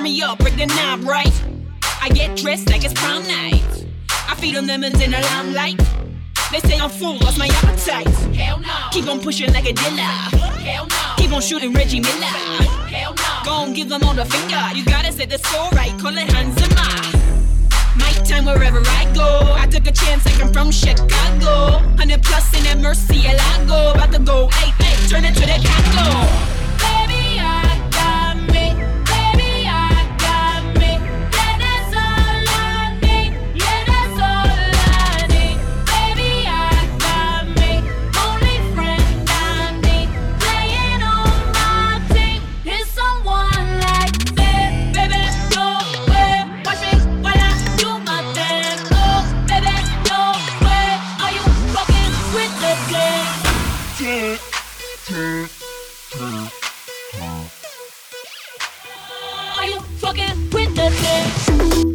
me up, break the knob right. I get dressed like it's prom night. I feed on lemons in the limelight. They say I'm full, lost my appetite. Hell no. Keep on pushing like a dealer. Hell no. Keep on shooting Reggie Miller. Hell no. Gon' give them all the finger. You gotta set the score right, call it Hanzama. My time wherever I go. I took a chance like I'm from Chicago. 100 plus in that Mercy, I go. About to go, hey, hey, turn it to the Congo. Baby, I got me. Baby, I got me. Yeah, that's all I need. Yeah, that's all I need. Baby, I got me. Only friend I need. Playing on my team is someone like me. Baby, no way. Watch me while I do my dance. Oh, baby, no way. Are you fucking with the game? Are you fucking with the game?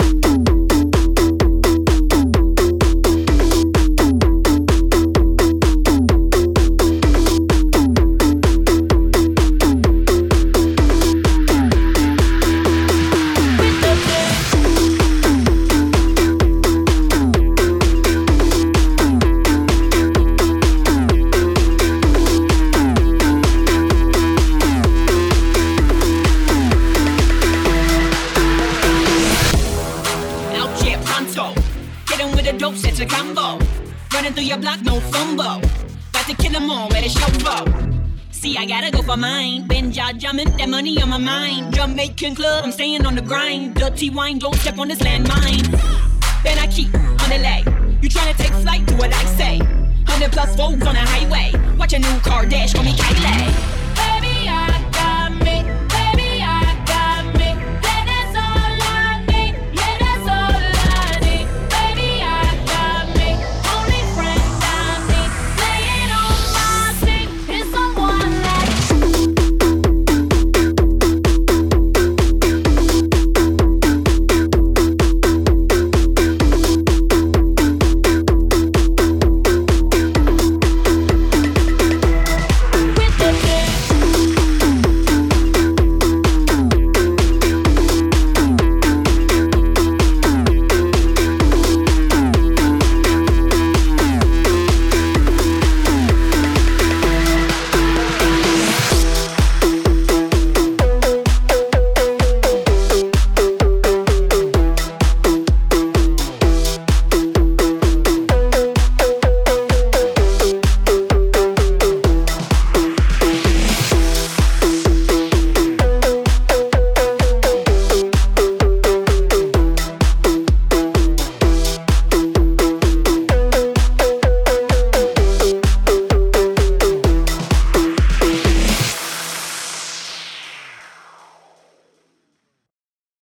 Dope sets a combo. Running through your block, no fumble. Got to kill them all, let it show up. See, I gotta go for mine. Benja jumping, that money on my mind. Jamaican club, I'm staying on the grind. Dirty wine, don't step on this landmine. Then I keep on the lay. You tryna take flight, do what I say. 100 plus volts on the highway. Watch a new car dash, call me Kylie.